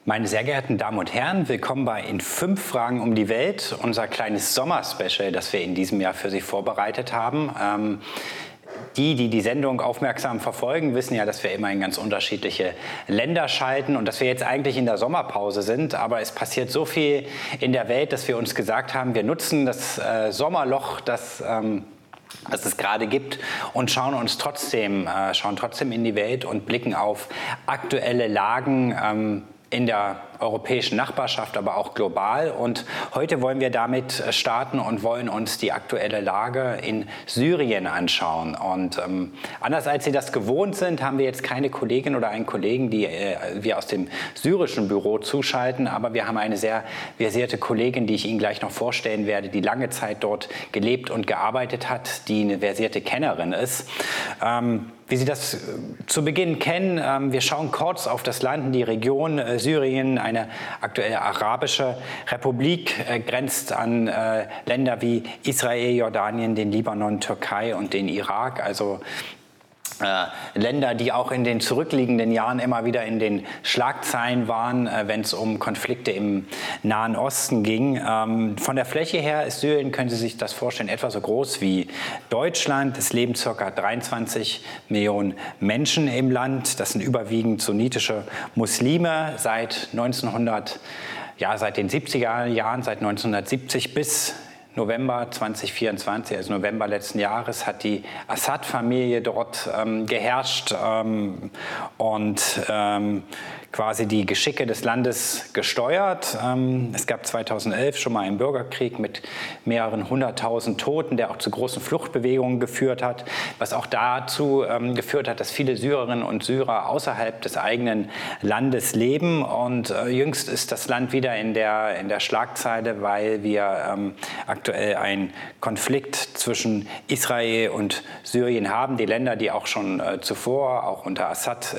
Meine sehr geehrten Damen und Herren, willkommen bei In 5 Fragen um die Welt, unser kleines Sommerspecial, das wir in diesem Jahr für Sie vorbereitet haben. Die Sendung aufmerksam verfolgen, wissen ja, dass wir immer in ganz unterschiedliche Länder schalten und dass wir jetzt eigentlich in der Sommerpause sind. Aber es passiert so viel in der Welt, dass wir uns gesagt haben, wir nutzen das Sommerloch, das es gerade gibt und schauen trotzdem in die Welt und blicken auf aktuelle Lagen in der europäischen Nachbarschaft, aber auch global. Und heute wollen wir damit starten und wollen uns die aktuelle Lage in Syrien anschauen. Und anders als Sie das gewohnt sind, haben wir jetzt keine Kollegin oder einen Kollegen, die wir aus dem syrischen Büro zuschalten. Aber wir haben eine sehr versierte Kollegin, die ich Ihnen gleich noch vorstellen werde, die lange Zeit dort gelebt und gearbeitet hat, die eine versierte Kennerin ist. Wie Sie das zu Beginn kennen, wir schauen kurz auf das Land, die Region Syrien, eine aktuelle arabische Republik, grenzt an Länder wie Israel, Jordanien, den Libanon, Türkei und den Irak, also Länder, die auch in den zurückliegenden Jahren immer wieder in den Schlagzeilen waren, wenn es um Konflikte im Nahen Osten ging. Von der Fläche her ist Syrien, können Sie sich das vorstellen, etwa so groß wie Deutschland. Es leben ca. 23 Millionen Menschen im Land. Das sind überwiegend sunnitische Muslime. Seit den 70er Jahren, seit 1970 bis November 2024, also November letzten Jahres, hat die Assad-Familie dort geherrscht und quasi die Geschicke des Landes gesteuert. Es gab 2011 schon mal einen Bürgerkrieg mit mehreren 100.000 Toten, der auch zu großen Fluchtbewegungen geführt hat, was auch dazu geführt hat, dass viele Syrerinnen und Syrer außerhalb des eigenen Landes leben. Und jüngst ist das Land wieder in der Schlagzeile, weil wir aktuell einen Konflikt zwischen Israel und Syrien haben. Die Länder, die auch schon zuvor, auch unter Assad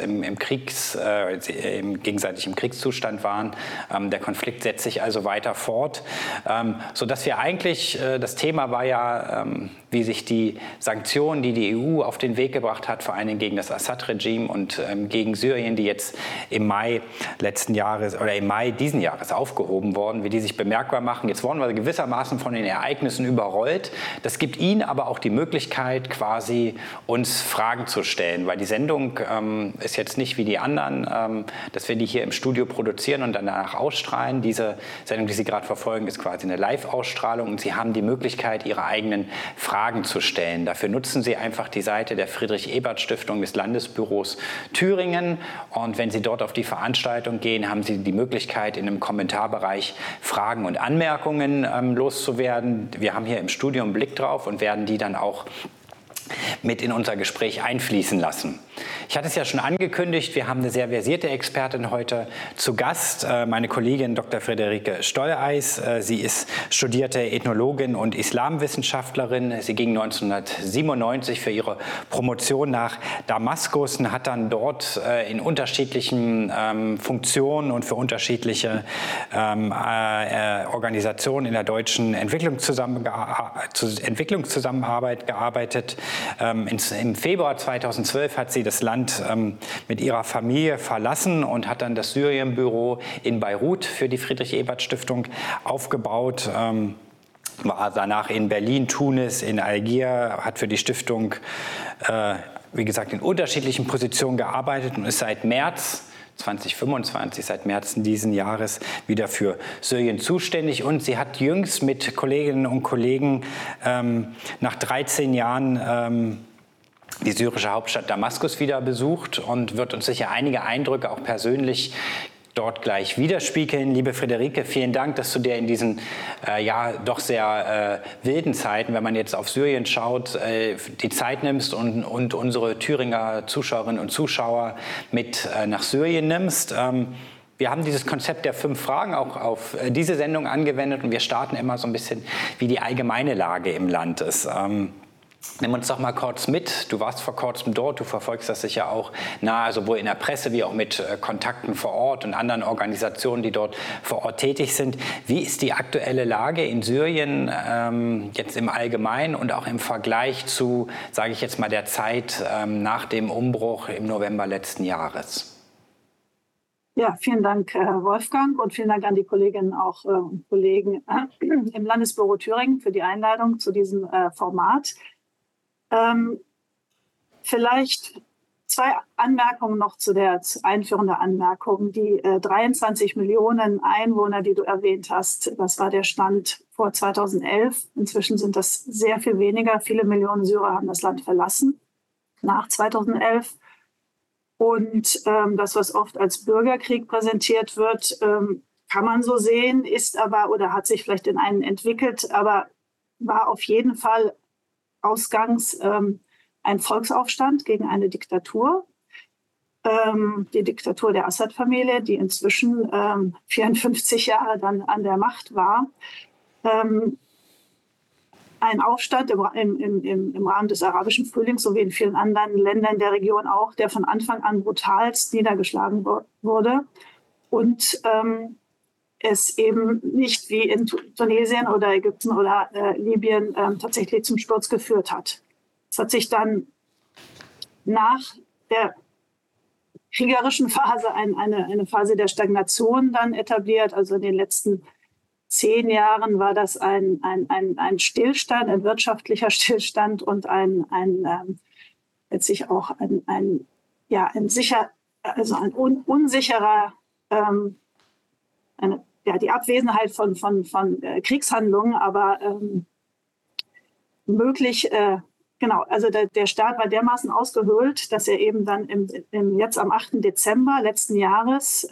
gegenseitig im Kriegszustand waren. Der Konflikt setzt sich also weiter fort, sodass wir eigentlich, das Thema war ja, wie sich die Sanktionen, die die EU auf den Weg gebracht hat, vor allen Dingen gegen das Assad-Regime und gegen Syrien, die jetzt im Mai diesen Jahres aufgehoben wurden, wie die sich bemerkbar machen. Jetzt wurden wir gewissermaßen von den Ereignissen überrollt. Das gibt Ihnen aber auch die Möglichkeit, quasi uns Fragen zu stellen, weil die Sendung ist jetzt nicht wie die anderen, dass wir die hier im Studio produzieren und dann danach ausstrahlen. Diese Sendung, die Sie gerade verfolgen, ist quasi eine Live-Ausstrahlung und Sie haben die Möglichkeit, Ihre eigenen Fragen zu stellen. Dafür nutzen Sie einfach die Seite der Friedrich-Ebert-Stiftung des Landesbüros Thüringen und wenn Sie dort auf die Veranstaltung gehen, haben Sie die Möglichkeit, in einem Kommentarbereich Fragen und Anmerkungen loszuwerden. Wir haben hier im Studio einen Blick drauf und werden die dann auch mit in unser Gespräch einfließen lassen. Ich hatte es ja schon angekündigt, wir haben eine sehr versierte Expertin heute zu Gast, meine Kollegin Dr. Friederike Stolleis. Sie ist studierte Ethnologin und Islamwissenschaftlerin. Sie ging 1997 für ihre Promotion nach Damaskus und hat dann dort in unterschiedlichen Funktionen und für unterschiedliche Organisationen in der deutschen Entwicklungszusammenarbeit gearbeitet. Im Februar 2012 hat sie das Land mit ihrer Familie verlassen und hat dann das Syrien-Büro in Beirut für die Friedrich-Ebert-Stiftung aufgebaut. War danach in Berlin, Tunis, in Algier, hat für die Stiftung, wie gesagt, in unterschiedlichen Positionen gearbeitet und ist seit März 2025, seit März diesen Jahres, wieder für Syrien zuständig. Und sie hat jüngst mit Kolleginnen und Kollegen nach 13 Jahren die syrische Hauptstadt Damaskus wieder besucht und wird uns sicher einige Eindrücke auch persönlich dort gleich widerspiegeln. Liebe Friederike, vielen Dank, dass du dir in diesen doch sehr wilden Zeiten, wenn man jetzt auf Syrien schaut, die Zeit nimmst und unsere Thüringer Zuschauerinnen und Zuschauer mit nach Syrien nimmst. Wir haben dieses Konzept der 5 Fragen auch auf diese Sendung angewendet und wir starten immer so ein bisschen, wie die allgemeine Lage im Land ist. Nimm uns doch mal kurz mit. Du warst vor kurzem dort, du verfolgst das sicher auch nahe, sowohl in der Presse wie auch mit Kontakten vor Ort und anderen Organisationen, die dort vor Ort tätig sind. Wie ist die aktuelle Lage in Syrien jetzt im Allgemeinen und auch im Vergleich zu, sage ich jetzt mal, der Zeit nach dem Umbruch im November letzten Jahres? Ja, vielen Dank, Wolfgang, und vielen Dank an die Kolleginnen und Kollegen im Landesbüro Thüringen für die Einladung zu diesem Format. Vielleicht 2 Anmerkungen noch zu der einführenden Anmerkung. Die 23 Millionen Einwohner, die du erwähnt hast, das war der Stand vor 2011. Inzwischen sind das sehr viel weniger. Viele Millionen Syrer haben das Land verlassen nach 2011. Und das, was oft als Bürgerkrieg präsentiert wird, kann man so sehen, ist aber oder hat sich vielleicht in einen entwickelt, aber war auf jeden Fall ausgangs ein Volksaufstand gegen eine Diktatur, die Diktatur der Assad-Familie, die inzwischen 54 Jahre dann an der Macht war. Ein Aufstand im Rahmen des arabischen Frühlings, so wie in vielen anderen Ländern der Region auch, der von Anfang an brutalst niedergeschlagen wurde und es eben nicht wie in Tunesien oder Ägypten oder Libyen tatsächlich zum Sturz geführt hat. Es hat sich dann nach der kriegerischen Phase eine Phase der Stagnation dann etabliert. Also in den letzten 10 Jahren war das ein Stillstand, ein wirtschaftlicher Stillstand und letztlich auch ein unsicherer, die Abwesenheit von Kriegshandlungen, aber möglich, genau, also der Staat war dermaßen ausgehöhlt, dass er eben dann jetzt am 8. Dezember letzten Jahres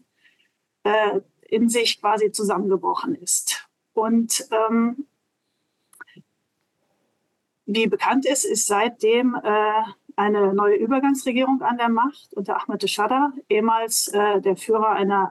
in sich quasi zusammengebrochen ist. Und wie bekannt ist seitdem eine neue Übergangsregierung an der Macht unter Ahmadinejad, ehemals der Führer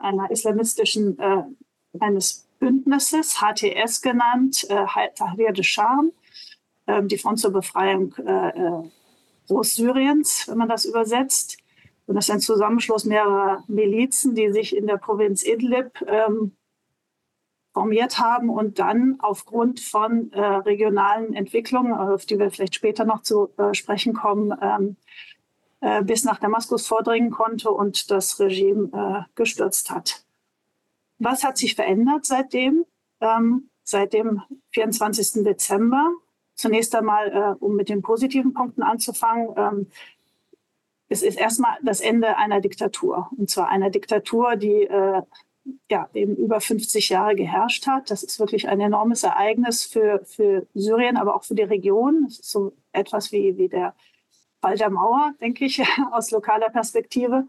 eines Bündnisses, HTS genannt, Tahrir al-Sham, die Front zur Befreiung Großsyriens, wenn man das übersetzt. Und das ist ein Zusammenschluss mehrerer Milizen, die sich in der Provinz Idlib formiert haben und dann aufgrund von regionalen Entwicklungen, auf die wir vielleicht später noch zu sprechen kommen, bis nach Damaskus vordringen konnte und das Regime gestürzt hat. Was hat sich verändert seitdem? Seit dem 24. Dezember? Zunächst einmal, um mit den positiven Punkten anzufangen, es ist erstmal das Ende einer Diktatur. Und zwar einer Diktatur, die eben über 50 Jahre geherrscht hat. Das ist wirklich ein enormes Ereignis für Syrien, aber auch für die Region. Es ist so etwas wie der Fall der Mauer, denke ich, aus lokaler Perspektive.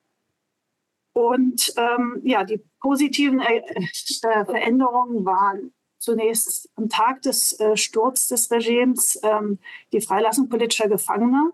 Und die positiven Veränderungen waren zunächst am Tag des Sturzes des Regimes die Freilassung politischer Gefangener.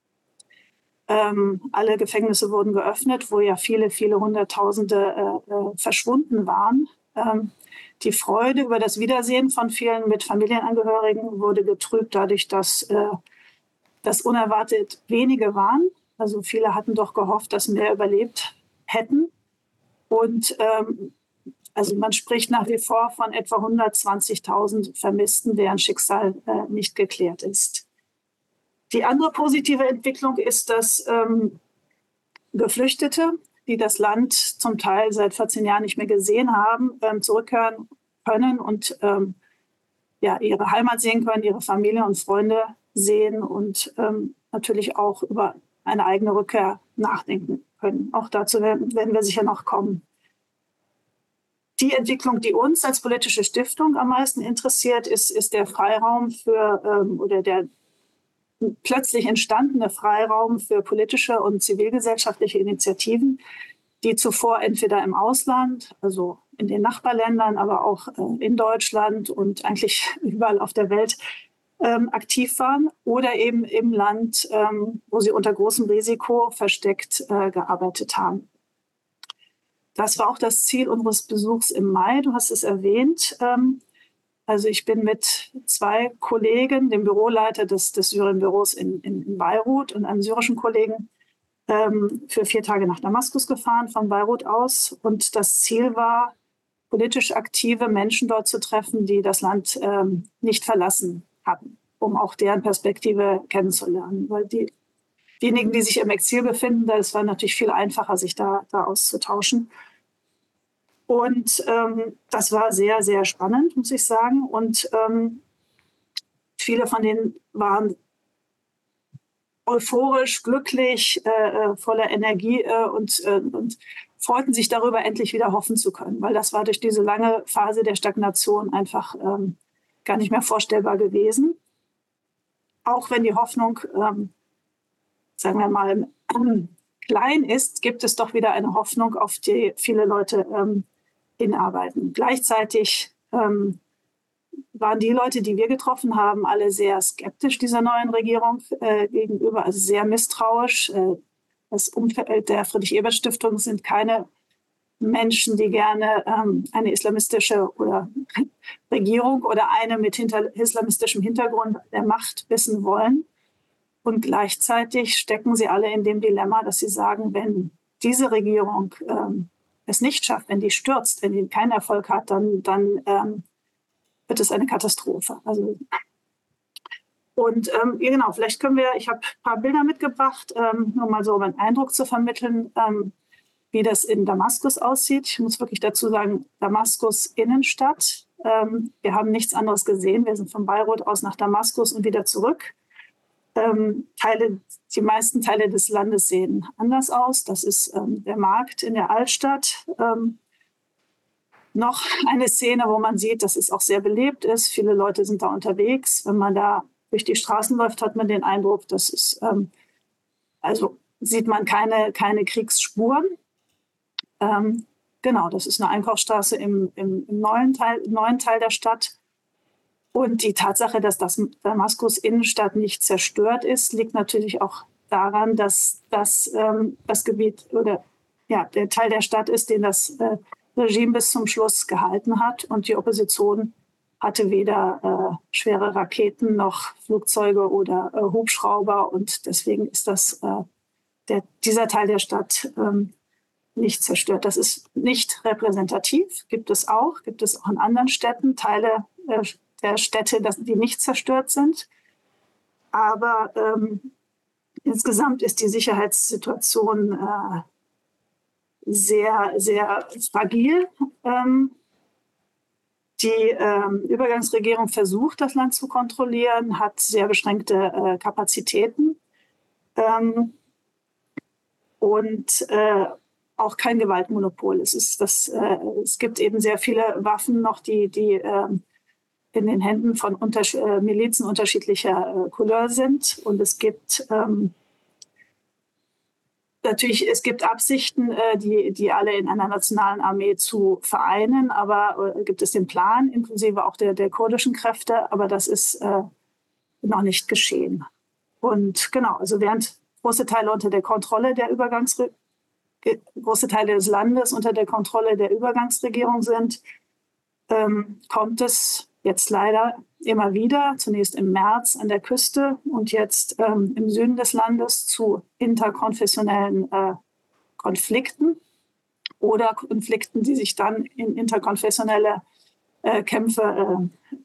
Alle Gefängnisse wurden geöffnet, wo ja viele Hunderttausende verschwunden waren. Die Freude über das Wiedersehen von vielen mit Familienangehörigen wurde getrübt dadurch, dass das unerwartet wenige waren. Also viele hatten doch gehofft, dass mehr überlebt hätten. Und also man spricht nach wie vor von etwa 120.000 Vermissten, deren Schicksal nicht geklärt ist. Die andere positive Entwicklung ist, dass Geflüchtete, die das Land zum Teil seit 14 Jahren nicht mehr gesehen haben, zurückkehren können und ihre Heimat sehen können, ihre Familie und Freunde sehen und natürlich auch über eine eigene Rückkehr nachdenken können. Auch dazu werden wir sicher noch kommen. Die Entwicklung, die uns als politische Stiftung am meisten interessiert, ist der Freiraum oder der plötzlich entstandene Freiraum für politische und zivilgesellschaftliche Initiativen, die zuvor entweder im Ausland, also in den Nachbarländern, aber auch in Deutschland und eigentlich überall auf der Welt aktiv waren oder eben im Land, wo sie unter großem Risiko versteckt gearbeitet haben. Das war auch das Ziel unseres Besuchs im Mai, du hast es erwähnt. Also ich bin mit 2 Kollegen, dem Büroleiter des Syrien-Büros in Beirut und einem syrischen Kollegen, für 4 Tage nach Damaskus gefahren, von Beirut aus. Und das Ziel war, politisch aktive Menschen dort zu treffen, die das Land nicht verlassen hatten, um auch deren Perspektive kennenzulernen. Weil diejenigen, die sich im Exil befinden, das war natürlich viel einfacher, sich da auszutauschen. Und das war sehr, sehr spannend, muss ich sagen. Und viele von denen waren euphorisch, glücklich, voller Energie und freuten sich darüber, endlich wieder hoffen zu können, weil das war durch diese lange Phase der Stagnation einfach gar nicht mehr vorstellbar gewesen. Auch wenn die Hoffnung, sagen wir mal, klein ist, gibt es doch wieder eine Hoffnung, auf die viele Leute hinarbeiten. Gleichzeitig waren die Leute, die wir getroffen haben, alle sehr skeptisch dieser neuen Regierung gegenüber, also sehr misstrauisch. Das Umfeld der Friedrich-Ebert-Stiftung sind keine Menschen, die gerne eine islamistische oder Regierung oder eine mit islamistischem Hintergrund der Macht wissen wollen. Und gleichzeitig stecken sie alle in dem Dilemma, dass sie sagen, wenn diese Regierung es nicht schafft, wenn die stürzt, wenn die keinen Erfolg hat, dann wird es eine Katastrophe. Also, und genau, vielleicht können wir, ich habe ein paar Bilder mitgebracht, nur mal so um einen Eindruck zu vermitteln, wie das in Damaskus aussieht. Ich muss wirklich dazu sagen, Damaskus Innenstadt. Wir haben nichts anderes gesehen. Wir sind von Beirut aus nach Damaskus und wieder zurück. Die meisten Teile des Landes sehen anders aus. Das ist der Markt in der Altstadt. Noch eine Szene, wo man sieht, dass es auch sehr belebt ist. Viele Leute sind da unterwegs. Wenn man da durch die Straßen läuft, hat man den Eindruck, dass es, also sieht man keine Kriegsspuren. Genau, das ist eine Einkaufsstraße im neuen Teil der Stadt. Und die Tatsache, dass das Damaskus Innenstadt nicht zerstört ist, liegt natürlich auch daran, dass das Gebiet oder ja, der Teil der Stadt ist, den das Regime bis zum Schluss gehalten hat. Und die Opposition hatte weder schwere Raketen noch Flugzeuge oder Hubschrauber. Und deswegen ist dieser Teil der Stadt nicht zerstört. Das ist nicht repräsentativ, gibt es auch in anderen Städten, Teile der Städte, die nicht zerstört sind. Aber insgesamt ist die Sicherheitssituation sehr, sehr fragil. Die Übergangsregierung versucht, das Land zu kontrollieren, hat sehr beschränkte Kapazitäten und auch kein Gewaltmonopol. Es gibt eben sehr viele Waffen noch, die in den Händen von Milizen unterschiedlicher Couleur sind. Und es gibt Absichten, die alle in einer nationalen Armee zu vereinen, aber gibt es den Plan, inklusive auch der kurdischen Kräfte, aber das ist noch nicht geschehen. Und genau, also während große Teile große Teile des Landes unter der Kontrolle der Übergangsregierung sind, kommt es jetzt leider immer wieder, zunächst im März an der Küste und jetzt im Süden des Landes zu interkonfessionellen Konflikten oder Konflikten, die sich dann in interkonfessionelle Kämpfe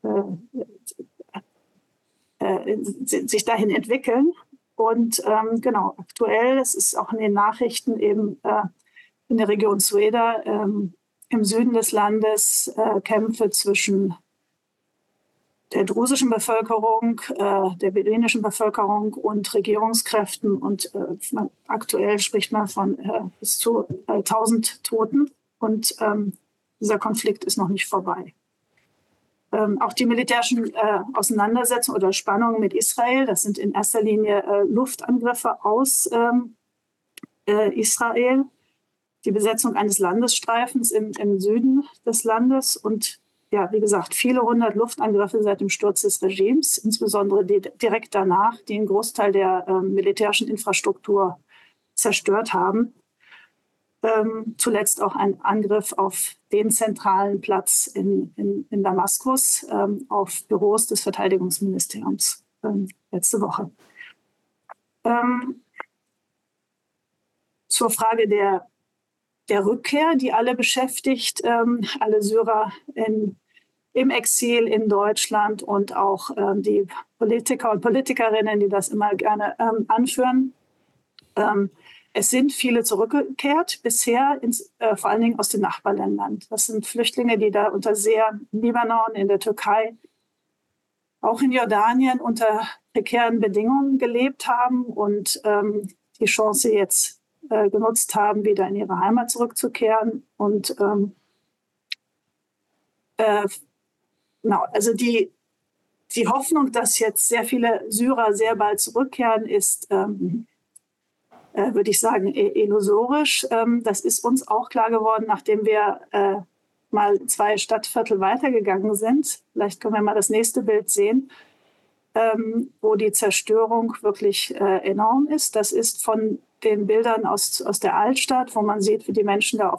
sich dahin entwickeln. Und genau, aktuell, es ist auch in den Nachrichten eben in der Region Sueda, im Süden des Landes, Kämpfe zwischen der drusischen Bevölkerung, der beduinischen Bevölkerung und Regierungskräften. Und aktuell spricht man von bis zu 1000 Toten. Und dieser Konflikt ist noch nicht vorbei. Auch die militärischen Auseinandersetzungen oder Spannungen mit Israel, das sind in erster Linie Luftangriffe aus Israel, die Besetzung eines Landesstreifens im Süden des Landes und ja, wie gesagt, viele hundert Luftangriffe seit dem Sturz des Regimes, insbesondere direkt danach, die einen Großteil der militärischen Infrastruktur zerstört haben. Zuletzt auch ein Angriff auf den zentralen Platz in Damaskus, auf Büros des Verteidigungsministeriums letzte Woche. Zur Frage der Rückkehr, die alle beschäftigt, alle Syrer im Exil in Deutschland und auch die Politiker und Politikerinnen, die das immer gerne anführen. Es sind viele zurückgekehrt, bisher vor allen Dingen aus den Nachbarländern. Das sind Flüchtlinge, die da im Libanon, in der Türkei, auch in Jordanien unter prekären Bedingungen gelebt haben und die Chance jetzt genutzt haben, wieder in ihre Heimat zurückzukehren. Und also die Hoffnung, dass jetzt sehr viele Syrer sehr bald zurückkehren, ist, würde ich sagen, illusorisch. Das ist uns auch klar geworden, nachdem wir mal 2 Stadtviertel weitergegangen sind. Vielleicht können wir mal das nächste Bild sehen, wo die Zerstörung wirklich enorm ist. Das ist von den Bildern aus der Altstadt, wo man sieht, wie die Menschen da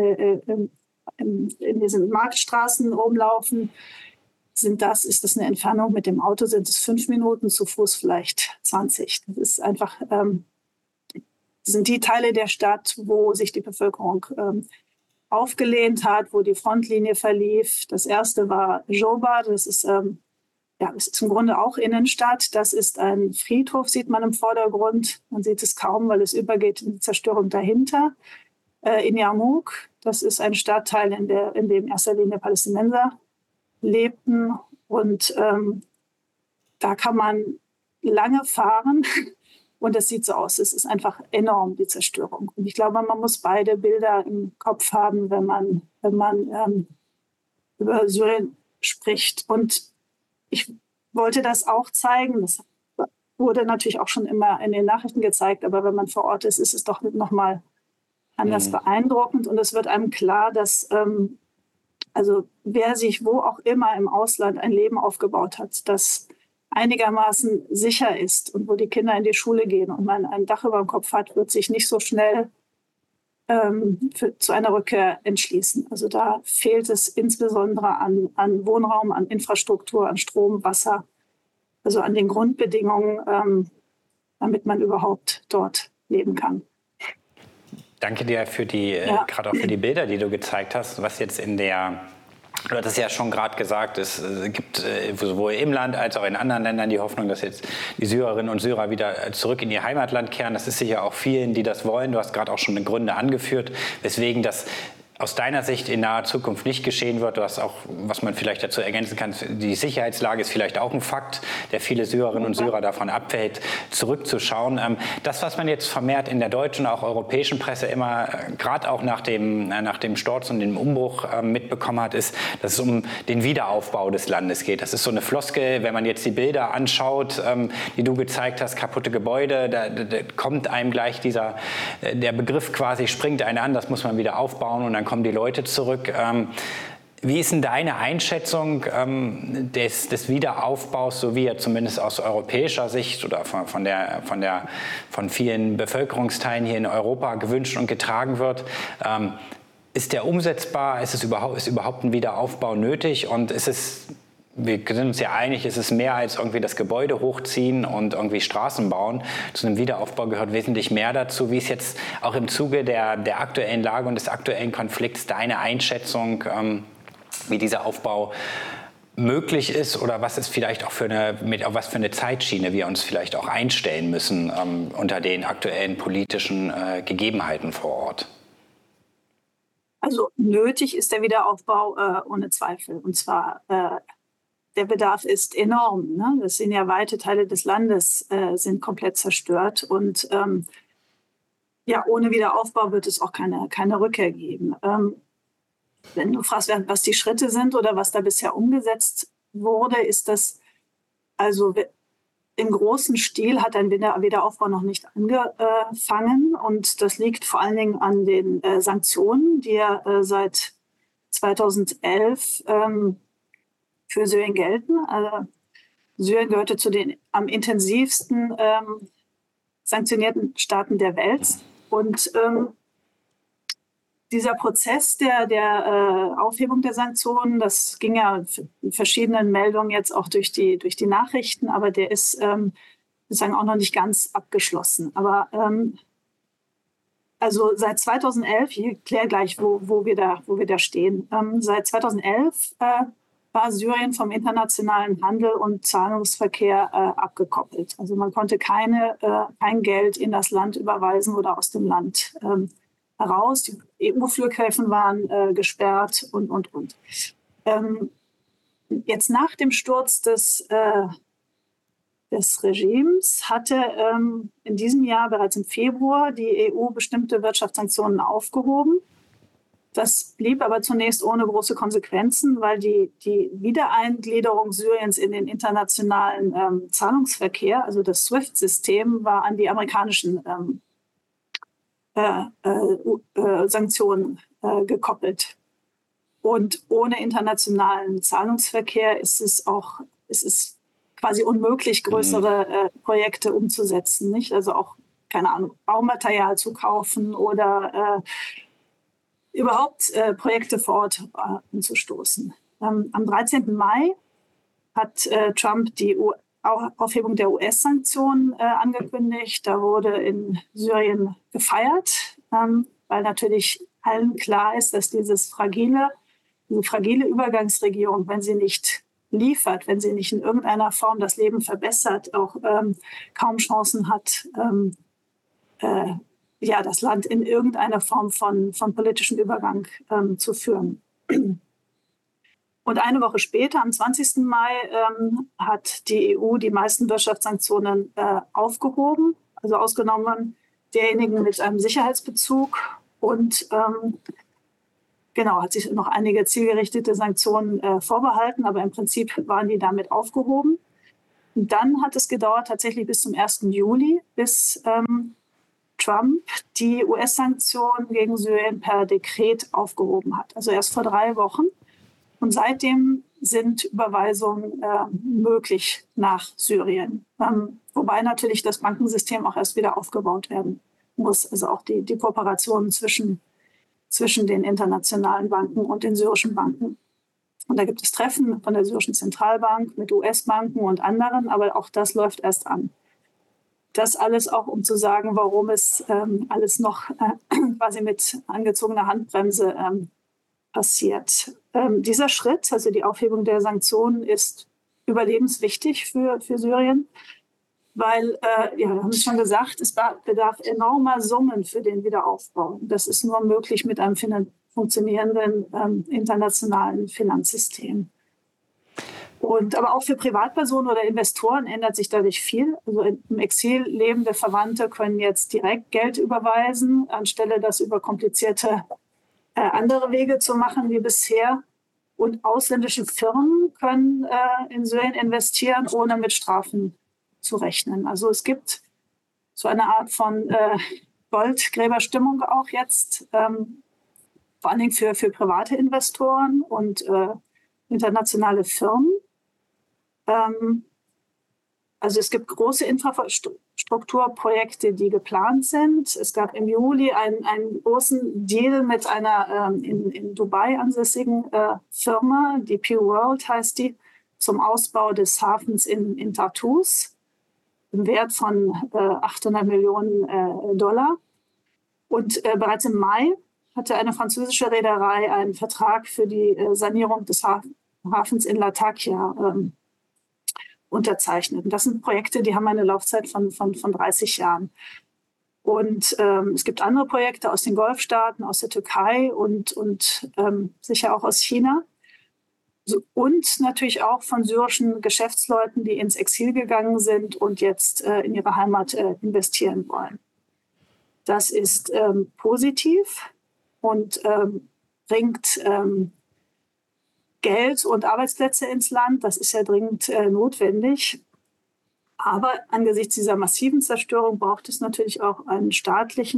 in diesen Marktstraßen rumlaufen. Ist das eine Entfernung mit dem Auto, sind es 5 Minuten, zu Fuß vielleicht 20. Das ist einfach, sind die Teile der Stadt, wo sich die Bevölkerung aufgelehnt hat, wo die Frontlinie verlief. Das erste war Joba, das ist im Grunde auch Innenstadt. Das ist ein Friedhof, sieht man im Vordergrund. Man sieht es kaum, weil es übergeht in die Zerstörung dahinter. In Yarmouk, das ist ein Stadtteil, in dem in erster Linie Palästinenser lebten. Und da kann man lange fahren. Und das sieht so aus. Es ist einfach enorm, die Zerstörung. Und ich glaube, man muss beide Bilder im Kopf haben, wenn man über Syrien spricht. Und ich wollte das auch zeigen. Das wurde natürlich auch schon immer in den Nachrichten gezeigt. Aber wenn man vor Ort ist, ist es doch noch mal anders beeindruckend. Und es wird einem klar, dass also wer sich wo auch immer im Ausland ein Leben aufgebaut hat, das einigermaßen sicher ist und wo die Kinder in die Schule gehen und man ein Dach über dem Kopf hat, wird sich nicht so schnell zu einer Rückkehr entschließen. Also da fehlt es insbesondere an Wohnraum, an Infrastruktur, an Strom, Wasser, also an den Grundbedingungen, damit man überhaupt dort leben kann. Danke dir für gerade auch für die Bilder, die du gezeigt hast, was jetzt du hattest ja schon gerade gesagt, es gibt sowohl im Land als auch in anderen Ländern die Hoffnung, dass jetzt die Syrerinnen und Syrer wieder zurück in ihr Heimatland kehren. Das ist sicher auch vielen, die das wollen. Du hast gerade auch schon Gründe angeführt, weswegen das aus deiner Sicht in naher Zukunft nicht geschehen wird. Du hast auch, was man vielleicht dazu ergänzen kann, die Sicherheitslage ist vielleicht auch ein Fakt, der viele Syrerinnen und Syrer davon abhält, zurückzuschauen. Das, was man jetzt vermehrt in der deutschen, auch europäischen Presse immer, gerade auch nach dem Sturz und dem Umbruch mitbekommen hat, ist, dass es um den Wiederaufbau des Landes geht. Das ist so eine Floskel, wenn man jetzt die Bilder anschaut, die du gezeigt hast, kaputte Gebäude, da kommt einem gleich der Begriff quasi, springt einen an, das muss man wieder aufbauen und dann kommen die Leute zurück. Wie ist denn deine Einschätzung des Wiederaufbaus, so wie er zumindest aus europäischer Sicht oder von vielen Bevölkerungsteilen hier in Europa gewünscht und getragen wird? Ist der umsetzbar? Ist überhaupt ein Wiederaufbau nötig? Und wir sind uns ja einig, es ist mehr als irgendwie das Gebäude hochziehen und irgendwie Straßen bauen. Zu einem Wiederaufbau gehört wesentlich mehr dazu. Wie ist jetzt auch im Zuge der aktuellen Lage und des aktuellen Konflikts deine Einschätzung, wie dieser Aufbau möglich ist oder was ist vielleicht auch was für eine Zeitschiene wir uns vielleicht auch einstellen müssen unter den aktuellen politischen Gegebenheiten vor Ort? Also nötig ist der Wiederaufbau ohne Zweifel. Und zwar der Bedarf ist enorm. Ne? Das sind ja weite Teile des Landes sind komplett zerstört und ohne Wiederaufbau wird es auch keine Rückkehr geben. Wenn du fragst, was die Schritte sind oder was da bisher umgesetzt wurde, ist das also im großen Stil hat ein Wiederaufbau noch nicht angefangen und das liegt vor allen Dingen an den Sanktionen, die ja seit 2011 für Syrien gelten. Also Syrien gehörte zu den am intensivsten sanktionierten Staaten der Welt. Und dieser Prozess der Aufhebung der Sanktionen, das ging ja in verschiedenen Meldungen jetzt auch durch die Nachrichten, aber der ist sozusagen auch noch nicht ganz abgeschlossen. Aber also seit 2011, ich erkläre gleich, wo wir da stehen. Seit 2011 war Syrien vom internationalen Handel und Zahlungsverkehr abgekoppelt. Also man konnte kein Geld in das Land überweisen oder aus dem Land heraus. Die EU-Flughäfen waren gesperrt und. Jetzt nach dem Sturz des Regimes hatte in diesem Jahr bereits im Februar die EU bestimmte Wirtschaftssanktionen aufgehoben. Das blieb aber zunächst ohne große Konsequenzen, weil die Wiedereingliederung Syriens in den internationalen Zahlungsverkehr, also das SWIFT-System, war an die amerikanischen Sanktionen gekoppelt. Und ohne internationalen Zahlungsverkehr ist es quasi unmöglich, größere Projekte umzusetzen, nicht? Also auch, keine Ahnung, Baumaterial zu kaufen oder überhaupt Projekte vor Ort anzustoßen. Am 13. Mai hat Trump die Aufhebung der US-Sanktionen angekündigt. Da wurde in Syrien gefeiert, weil natürlich allen klar ist, dass diese fragile Übergangsregierung, wenn sie nicht liefert, wenn sie nicht in irgendeiner Form das Leben verbessert, auch kaum Chancen hat, das Land in irgendeiner Form von politischem Übergang zu führen. Und eine Woche später, am 20. Mai, hat die EU die meisten Wirtschaftssanktionen aufgehoben, also ausgenommen derjenigen mit einem Sicherheitsbezug und hat sich noch einige zielgerichtete Sanktionen vorbehalten, aber im Prinzip waren die damit aufgehoben. Und dann hat es gedauert tatsächlich bis zum 1. Juli, bis Trump die US-Sanktionen gegen Syrien per Dekret aufgehoben hat. Also erst vor 3 Wochen. Und seitdem sind Überweisungen möglich nach Syrien. Wobei natürlich das Bankensystem auch erst wieder aufgebaut werden muss. Also auch die Kooperation zwischen den internationalen Banken und den syrischen Banken. Und da gibt es Treffen von der syrischen Zentralbank mit US-Banken und anderen, aber auch das läuft erst an. Das alles auch, um zu sagen, warum es alles noch quasi mit angezogener Handbremse passiert. Dieser Schritt, also die Aufhebung der Sanktionen, ist überlebenswichtig für Syrien, weil, wir haben es schon gesagt, es bedarf enormer Summen für den Wiederaufbau. Das ist nur möglich mit einem funktionierenden internationalen Finanzsystem. Aber auch für Privatpersonen oder Investoren ändert sich dadurch viel. Also im Exil lebende Verwandte können jetzt direkt Geld überweisen, anstelle das über komplizierte andere Wege zu machen wie bisher. Und ausländische Firmen können in Syrien investieren, ohne mit Strafen zu rechnen. Also es gibt so eine Art von Goldgräberstimmung auch jetzt, vor allen Dingen für private Investoren und internationale Firmen. Also es gibt große Infrastrukturprojekte, die geplant sind. Es gab im Juli einen großen Deal mit einer in Dubai ansässigen Firma, DP World heißt die, zum Ausbau des Hafens in Tartus im Wert von 800 Millionen Dollar. Und bereits im Mai hatte eine französische Reederei einen Vertrag für die Sanierung des Hafens in Latakia unterzeichnet. Und das sind Projekte, die haben eine Laufzeit von 30 Jahren. Und es gibt andere Projekte aus den Golfstaaten, aus der Türkei und sicher auch aus China. Und natürlich auch von syrischen Geschäftsleuten, die ins Exil gegangen sind und jetzt in ihre Heimat investieren wollen. Das ist positiv und bringt Geld und Arbeitsplätze ins Land. Das ist ja dringend notwendig. Aber angesichts dieser massiven Zerstörung braucht es natürlich auch einen staatliche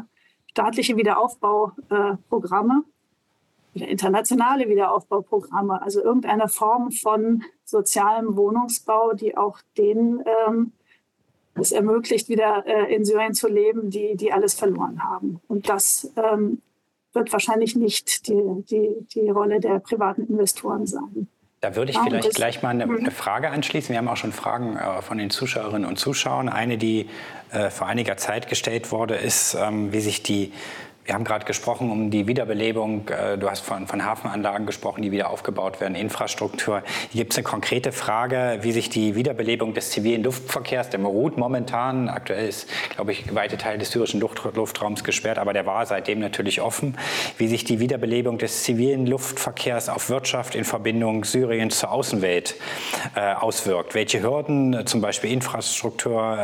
Wiederaufbauprogramme oder internationale Wiederaufbauprogramme. Also irgendeine Form von sozialem Wohnungsbau, die auch denen es ermöglicht, wieder in Syrien zu leben, die alles verloren haben. Und das wird wahrscheinlich nicht die Rolle der privaten Investoren sein. Da würde ich vielleicht gleich mal eine Frage anschließen. Wir haben auch schon Fragen von den Zuschauerinnen und Zuschauern. Eine, die vor einiger Zeit gestellt wurde, ist, wie sich die Wir haben gerade gesprochen um die Wiederbelebung. Du hast von Hafenanlagen gesprochen, die wieder aufgebaut werden, Infrastruktur. Hier gibt es eine konkrete Frage, wie sich die Wiederbelebung des zivilen Luftverkehrs, der ruht momentan, aktuell ist, glaube ich, weite Teil des syrischen Luftraums gesperrt, aber der war seitdem natürlich offen, wie sich die Wiederbelebung des zivilen Luftverkehrs auf Wirtschaft in Verbindung Syriens zur Außenwelt auswirkt. Welche Hürden, zum Beispiel Infrastruktur,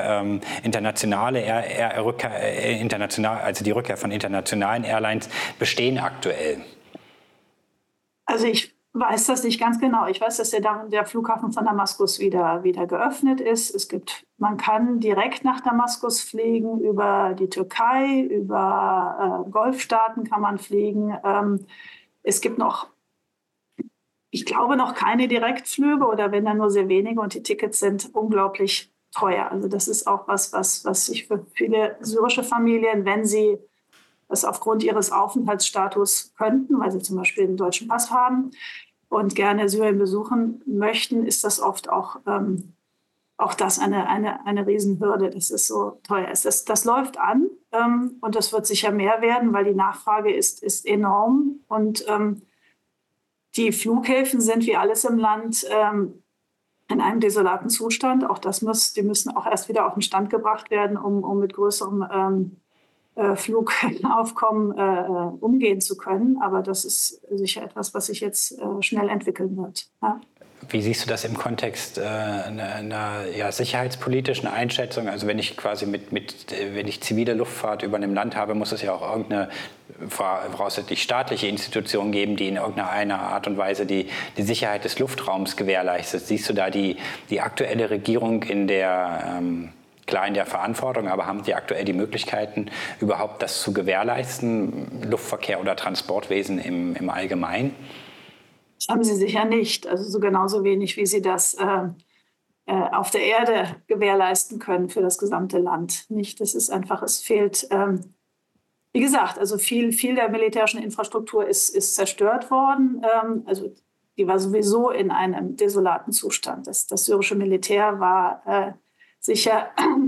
also die Rückkehr von internationalen Airlines bestehen aktuell? Also ich weiß das nicht ganz genau. Ich weiß, dass der Flughafen von Damaskus wieder geöffnet ist. Man kann direkt nach Damaskus fliegen, über die Türkei, über Golfstaaten kann man fliegen. Es gibt noch, ich glaube, noch keine Direktflüge oder wenn dann nur sehr wenige und die Tickets sind unglaublich teuer. Also das ist auch was sich für viele syrische Familien, wenn sie das aufgrund ihres Aufenthaltsstatus könnten, weil sie zum Beispiel einen deutschen Pass haben und gerne Syrien besuchen möchten, ist das oft auch das eine Riesenhürde, dass es so teuer ist. Das läuft an und das wird sicher mehr werden, weil die Nachfrage ist enorm und die Flughäfen sind wie alles im Land in einem desolaten Zustand. Auch die müssen auch erst wieder auf den Stand gebracht werden, um mit größerem Flugaufkommen umgehen zu können. Aber das ist sicher etwas, was sich jetzt schnell entwickeln wird. Ja. Wie siehst du das im Kontext einer sicherheitspolitischen Einschätzung? Also wenn ich quasi wenn ich zivile Luftfahrt über einem Land habe, muss es ja auch irgendeine voraussichtlich staatliche Institution geben, die in irgendeiner Art und Weise die Sicherheit des Luftraums gewährleistet. Siehst du da die aktuelle Regierung klar in der Verantwortung, aber haben die aktuell die Möglichkeiten, überhaupt das zu gewährleisten, Luftverkehr oder Transportwesen im Allgemeinen? Das haben sie sicher nicht. Also so genauso wenig, wie sie das auf der Erde gewährleisten können für das gesamte Land. Nicht, das ist einfach, es fehlt, wie gesagt, also viel der militärischen Infrastruktur ist zerstört worden. Also die war sowieso in einem desolaten Zustand. Das syrische Militär war sicher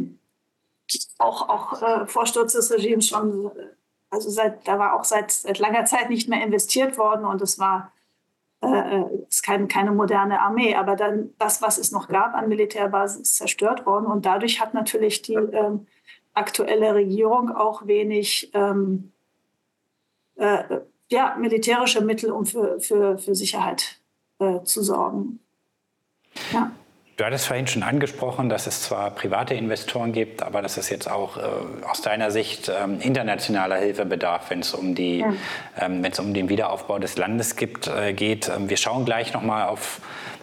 auch vor Sturz des Regimes schon, also da war auch seit langer Zeit nicht mehr investiert worden und es ist keine moderne Armee. Aber dann das, was es noch gab an Militärbasen, ist zerstört worden und dadurch hat natürlich die aktuelle Regierung auch wenig militärische Mittel, um für Sicherheit zu sorgen. Ja. Du hattest vorhin schon angesprochen, dass es zwar private Investoren gibt, aber dass es jetzt auch aus deiner Sicht internationaler Hilfe bedarf, wenn es um den Wiederaufbau des Landes geht. Wir schauen gleich nochmal auf,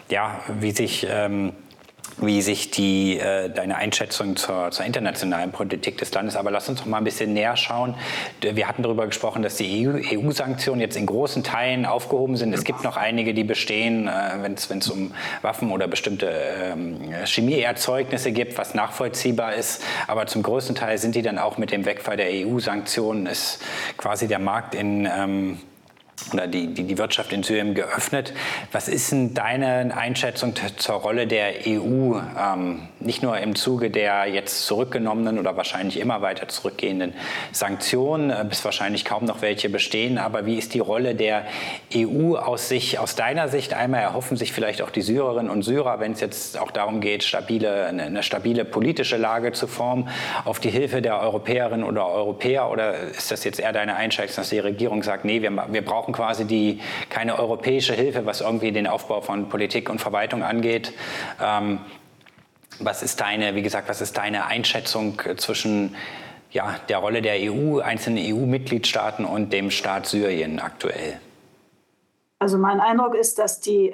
wie sich deine Einschätzung zur internationalen Politik des Landes, aber lass uns doch mal ein bisschen näher schauen. Wir hatten darüber gesprochen, dass die EU-Sanktionen jetzt in großen Teilen aufgehoben sind. Es gibt noch einige, die bestehen, wenn es um Waffen oder bestimmte Chemieerzeugnisse geht, was nachvollziehbar ist. Aber zum größten Teil sind die dann auch mit dem Wegfall der EU-Sanktionen, ist quasi der Markt oder die Wirtschaft in Syrien geöffnet. Was ist denn deine Einschätzung zur Rolle der EU, nicht nur im Zuge der jetzt zurückgenommenen oder wahrscheinlich immer weiter zurückgehenden Sanktionen, bis wahrscheinlich kaum noch welche bestehen, aber wie ist die Rolle der EU aus deiner Sicht? Einmal erhoffen sich vielleicht auch die Syrerinnen und Syrer, wenn es jetzt auch darum geht, eine stabile politische Lage zu formen, auf die Hilfe der Europäerinnen oder Europäer, oder ist das jetzt eher deine Einschätzung, dass die Regierung sagt, nee, wir brauchen quasi keine europäische Hilfe, was irgendwie den Aufbau von Politik und Verwaltung angeht. Was ist deine Einschätzung zwischen der Rolle der EU, einzelnen EU-Mitgliedstaaten und dem Staat Syrien aktuell? Also mein Eindruck ist, dass die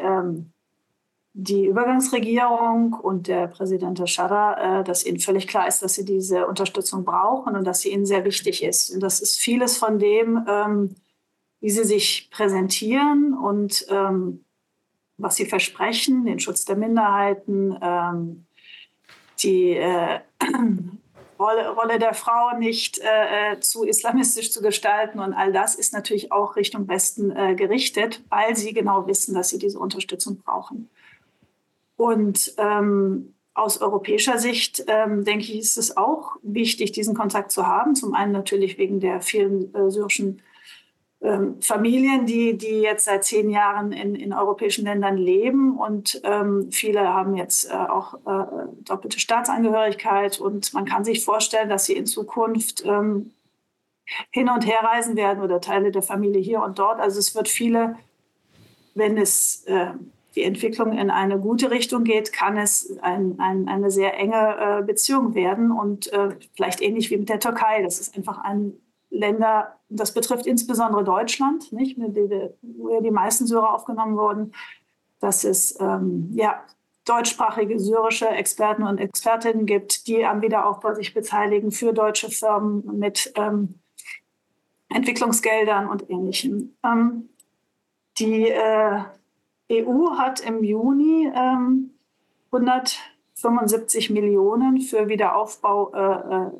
Übergangsregierung und der Präsident al-Shara, dass ihnen völlig klar ist, dass sie diese Unterstützung brauchen und dass sie ihnen sehr wichtig ist. Und das ist vieles von dem, wie sie sich präsentieren und was sie versprechen, den Schutz der Minderheiten, die Rolle der Frau nicht zu islamistisch zu gestalten. Und all das ist natürlich auch Richtung Westen gerichtet, weil sie genau wissen, dass sie diese Unterstützung brauchen. Und aus europäischer Sicht, denke ich, ist es auch wichtig, diesen Kontakt zu haben. Zum einen natürlich wegen der vielen syrischen Familien, die jetzt seit 10 Jahren in europäischen Ländern leben. Und viele haben jetzt auch doppelte Staatsangehörigkeit. Und man kann sich vorstellen, dass sie in Zukunft hin und her reisen werden oder Teile der Familie hier und dort. Also es wird viele, wenn es die Entwicklung in eine gute Richtung geht, kann es eine sehr enge Beziehung werden und vielleicht ähnlich wie mit der Türkei. Das ist einfach ein Länder, das betrifft insbesondere Deutschland, nicht, wo ja die meisten Syrer aufgenommen wurden, dass es deutschsprachige syrische Experten und Expertinnen gibt, die am Wiederaufbau sich beteiligen für deutsche Firmen mit Entwicklungsgeldern und Ähnlichem. Die EU hat im Juni 175 Millionen für Wiederaufbau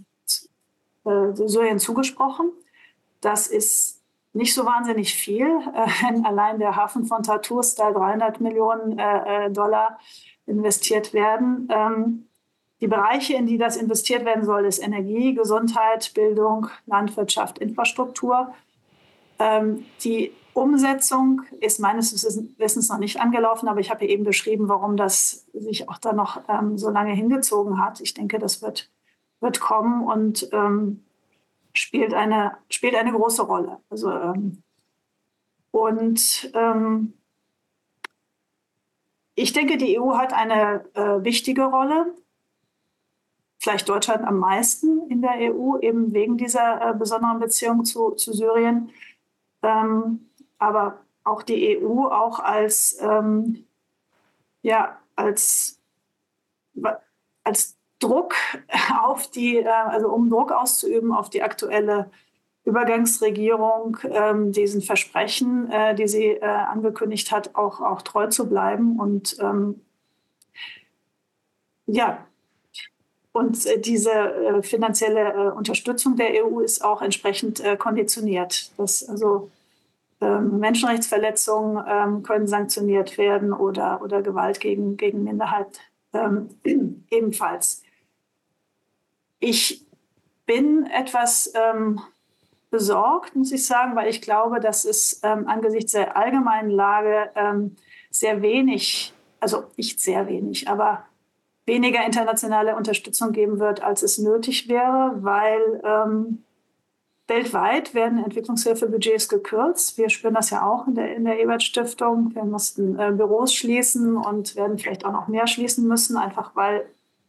Syrien zugesprochen. Das ist nicht so wahnsinnig viel. Allein der Hafen von Tartus, da 300 Millionen Dollar investiert werden. Die Bereiche, in die das investiert werden soll, ist Energie, Gesundheit, Bildung, Landwirtschaft, Infrastruktur. Die Umsetzung ist meines Wissens noch nicht angelaufen, aber ich habe ja eben beschrieben, warum das sich auch da noch so lange hingezogen hat. Ich denke, das wird kommen und spielt eine große Rolle. Also, ich denke, die EU hat eine wichtige Rolle, vielleicht Deutschland am meisten in der EU, eben wegen dieser besonderen Beziehung zu Syrien. Aber auch die EU auch als Druck auf um Druck auszuüben auf die aktuelle Übergangsregierung, diesen Versprechen, die sie angekündigt hat, auch treu zu bleiben. Und diese finanzielle Unterstützung der EU ist auch entsprechend konditioniert. Menschenrechtsverletzungen können sanktioniert werden oder Gewalt gegen Minderheit ebenfalls. Ich bin etwas besorgt, muss ich sagen, weil ich glaube, dass es angesichts der allgemeinen Lage sehr wenig, also nicht sehr wenig, aber weniger internationale Unterstützung geben wird, als es nötig wäre, weil weltweit werden Entwicklungshilfebudgets gekürzt. Wir spüren das ja auch in der Ebert-Stiftung. Wir mussten Büros schließen und werden vielleicht auch noch mehr schließen müssen, einfach weil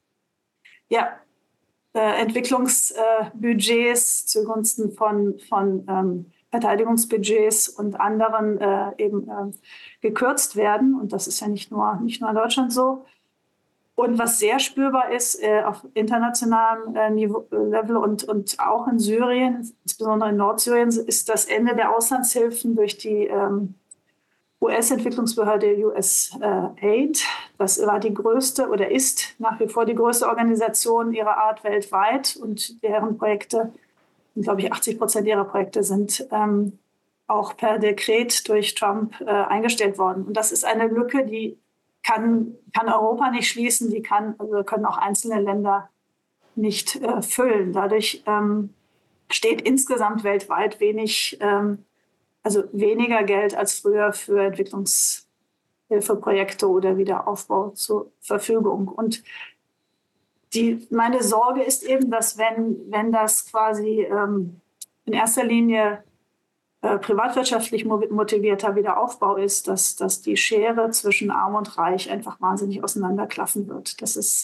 Entwicklungsbudgets zugunsten von Verteidigungsbudgets und anderen gekürzt werden. Und das ist ja nicht nur in Deutschland so. Und was sehr spürbar ist auf internationalem Level und auch in Syrien, insbesondere in Nordsyrien, ist das Ende der Auslandshilfen durch die US-Entwicklungsbehörde USAID. Das war die größte oder ist nach wie vor die größte Organisation ihrer Art weltweit. Und deren Projekte, glaube ich, 80% ihrer Projekte sind auch per Dekret durch Trump eingestellt worden. Und das ist eine Lücke, die kann Europa nicht schließen, können auch einzelne Länder nicht füllen. Dadurch steht insgesamt weltweit weniger Geld als früher für Entwicklungshilfeprojekte oder Wiederaufbau zur Verfügung. Und meine Sorge ist eben, dass wenn das quasi in erster Linie privatwirtschaftlich motivierter Wiederaufbau ist, dass die Schere zwischen Arm und Reich einfach wahnsinnig auseinanderklaffen wird. Dass es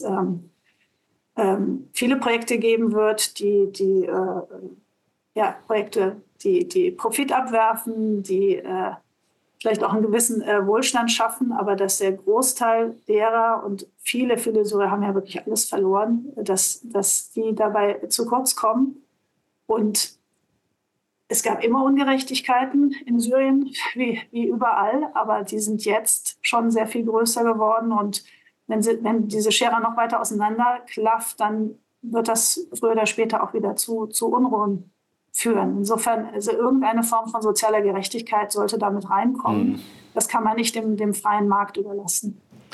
viele Projekte geben wird, die Profit abwerfen, die vielleicht auch einen gewissen Wohlstand schaffen, aber dass der Großteil derer und viele Syrer haben ja wirklich alles verloren, dass die dabei zu kurz kommen. Und es gab immer Ungerechtigkeiten in Syrien, wie überall, aber die sind jetzt schon sehr viel größer geworden. Und wenn diese Schere noch weiter auseinanderklafft, dann wird das früher oder später auch wieder zu Unruhen führen. Insofern, also irgendeine Form von sozialer Gerechtigkeit sollte damit reinkommen. Das kann man nicht dem freien Markt überlassen.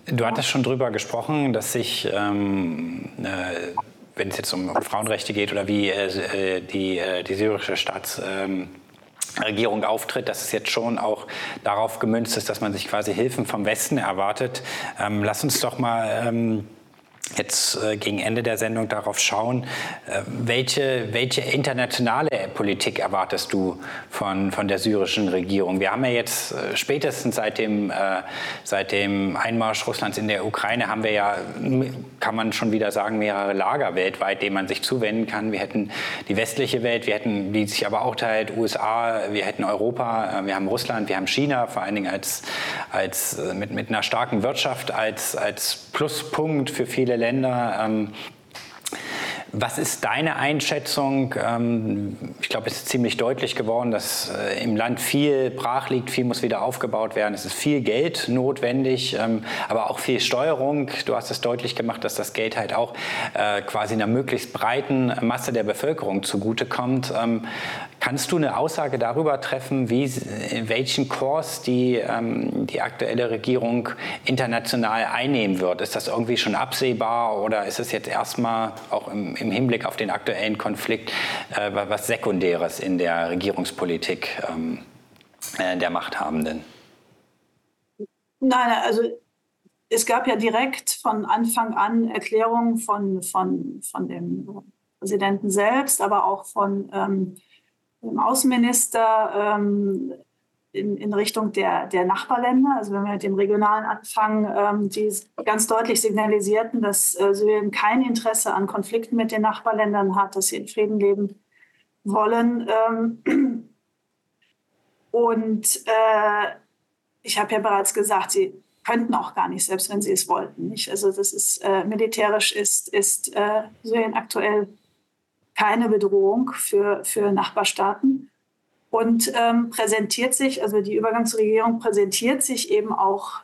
Du hattest schon drüber gesprochen, dass sich, wenn es jetzt um Frauenrechte geht oder wie die syrische Staatsregierung auftritt, dass es jetzt schon auch darauf gemünzt ist, dass man sich quasi Hilfen vom Westen erwartet. Lass uns doch mal jetzt gegen Ende der Sendung darauf schauen, welche internationale Politik erwartest du von der syrischen Regierung? Wir haben ja jetzt spätestens seit dem Einmarsch Russlands in der Ukraine haben wir ja, kann man schon wieder sagen, mehrere Lager weltweit, denen man sich zuwenden kann. Wir hätten die westliche Welt, wir hätten, die sich aber auch teilt, USA, wir hätten Europa, wir haben Russland, wir haben China, vor allen Dingen mit einer starken Wirtschaft als Pluspunkt für viele Länder. Was ist deine Einschätzung? Ich glaube, es ist ziemlich deutlich geworden, dass im Land viel brach liegt, viel muss wieder aufgebaut werden. Es ist viel Geld notwendig, aber auch viel Steuerung. Du hast es deutlich gemacht, dass das Geld halt auch quasi einer möglichst breiten Masse der Bevölkerung zugutekommt. Kannst du eine Aussage darüber treffen, welchen Kurs die aktuelle Regierung international einnehmen wird? Ist das irgendwie schon absehbar oder ist es jetzt erstmal auch im Hinblick auf den aktuellen Konflikt was Sekundäres in der Regierungspolitik der Machthabenden? Nein, also es gab ja direkt von Anfang an Erklärungen von dem Präsidenten selbst, aber auch von dem Außenminister in Richtung der Nachbarländer. Also wenn wir mit dem Regionalen anfangen, die ganz deutlich signalisierten, dass Syrien kein Interesse an Konflikten mit den Nachbarländern hat, dass sie in Frieden leben wollen. Und ich habe ja bereits gesagt, sie könnten auch gar nicht, selbst wenn sie es wollten. Nicht? Also das ist militärisch ist Syrien aktuell keine Bedrohung für Nachbarstaaten. Und präsentiert sich, also die Übergangsregierung präsentiert sich eben auch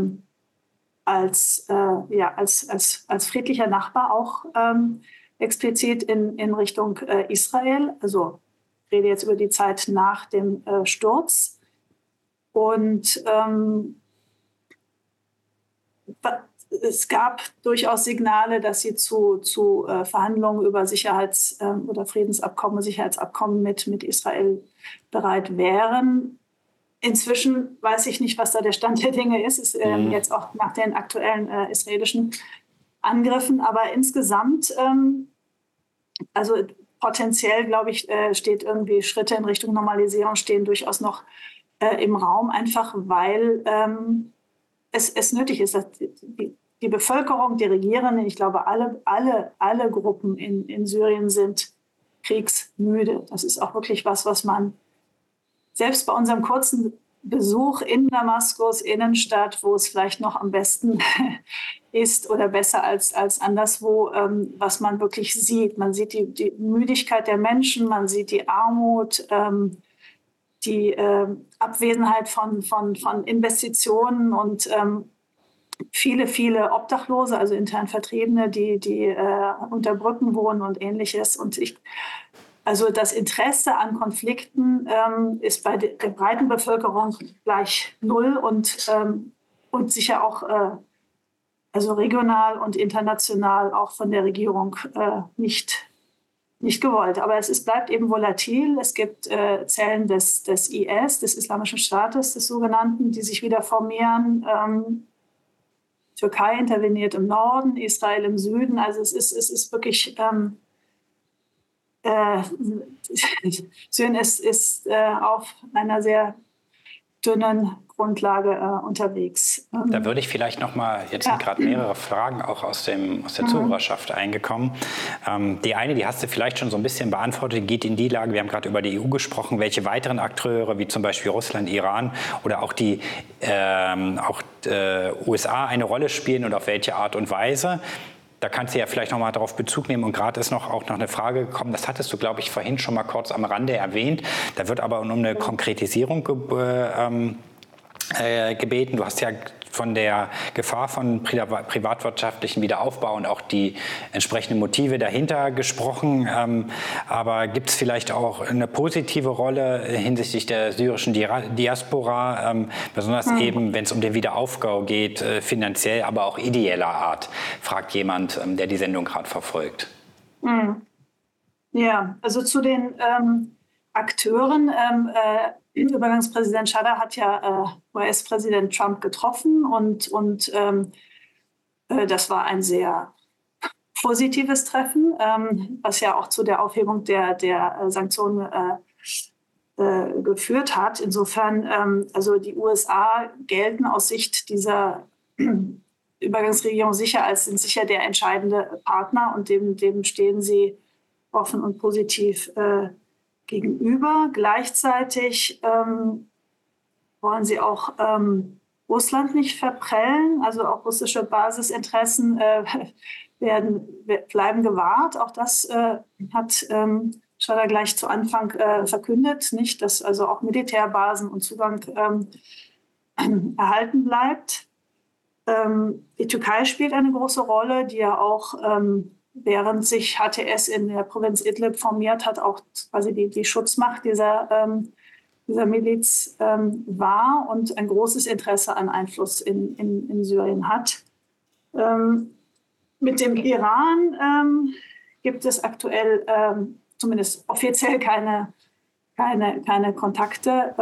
als friedlicher Nachbar, auch explizit in Richtung Israel. Also ich rede jetzt über die Zeit nach dem Sturz. Und es gab durchaus Signale, dass sie zu Verhandlungen über Sicherheits- oder Friedensabkommen, Sicherheitsabkommen mit Israel bereit wären. Inzwischen weiß ich nicht, was da der Stand der Dinge ist, jetzt auch nach den aktuellen israelischen Angriffen. Aber insgesamt, also potenziell, glaube ich, steht irgendwie Schritte in Richtung Normalisierung stehen durchaus noch im Raum, einfach weil es nötig ist, dass die Bevölkerung, die Regierenden, ich glaube, alle Gruppen in Syrien sind kriegsmüde. Das ist auch wirklich was man selbst bei unserem kurzen Besuch in Damaskus, Innenstadt, wo es vielleicht noch am besten ist oder besser als anderswo, was man wirklich sieht. Man sieht die Müdigkeit der Menschen, man sieht die Armut, die Abwesenheit von Investitionen und viele Obdachlose, also intern Vertriebene, die unter Brücken wohnen und Ähnliches. Und also das Interesse an Konflikten ist bei der breiten Bevölkerung gleich null und sicher auch also regional und international auch von der Regierung nicht gewollt. Aber bleibt eben volatil. Es gibt Zellen des IS, des Islamischen Staates, des sogenannten, die sich wieder formieren. Türkei interveniert im Norden, Israel im Süden. Also es ist wirklich Syrien ist auf einer sehr dünnen Grundlage unterwegs. Da würde ich vielleicht noch mal, jetzt sind gerade mehrere Fragen auch aus der Zuhörerschaft eingekommen. Die eine, die hast du vielleicht schon so ein bisschen beantwortet, geht in die Lage, wir haben gerade über die EU gesprochen, welche weiteren Akteure, wie zum Beispiel Russland, Iran oder auch die USA eine Rolle spielen und auf welche Art und Weise. Da kannst du ja vielleicht noch mal darauf Bezug nehmen. Und gerade ist auch noch eine Frage gekommen, das hattest du, glaube ich, vorhin schon mal kurz am Rande erwähnt. Da wird aber um eine Konkretisierung gebeten. Du hast ja von der Gefahr von privatwirtschaftlichen Wiederaufbau und auch die entsprechenden Motive dahinter gesprochen. Aber gibt es vielleicht auch eine positive Rolle hinsichtlich der syrischen Diaspora, besonders eben, wenn es um den Wiederaufbau geht, finanziell, aber auch ideeller Art, fragt jemand, der die Sendung gerade verfolgt. Ja, also zu den Akteuren. Übergangspräsident Chadha hat ja US-Präsident Trump getroffen und das war ein sehr positives Treffen, was ja auch zu der Aufhebung der Sanktionen geführt hat. Insofern, also die USA gelten aus Sicht dieser Übergangsregierung sind sicher der entscheidende Partner und dem stehen sie offen und positiv gegenüber. Gleichzeitig wollen sie auch Russland nicht verprellen, also auch russische Basisinteressen bleiben gewahrt. Auch das hat Chadha gleich zu Anfang verkündet, nicht, dass also auch Militärbasen und Zugang erhalten bleibt. Die Türkei spielt eine große Rolle, die ja auch während sich HTS in der Provinz Idlib formiert hat, auch quasi die Schutzmacht dieser Miliz war und ein großes Interesse an Einfluss in Syrien hat. Mit dem Iran gibt es aktuell zumindest offiziell keine Kontakte.